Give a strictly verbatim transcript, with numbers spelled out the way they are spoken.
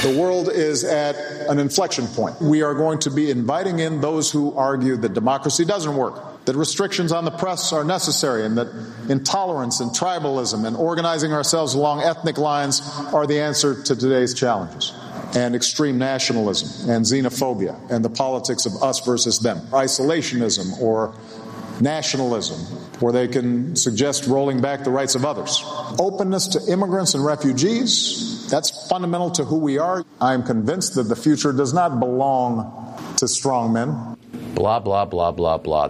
The world is at an inflection point. We are going to be inviting in those who argue that democracy doesn't work, that restrictions on the press are necessary, and that intolerance and tribalism and organizing ourselves along ethnic lines are the answer to today's challenges. And extreme nationalism and xenophobia and the politics of us versus them, isolationism or nationalism, where they can suggest rolling back the rights of others. Openness to immigrants and refugees, that's fundamental to who we are. I am convinced that the future does not belong to strong men. Blah, blah, blah, blah, blah.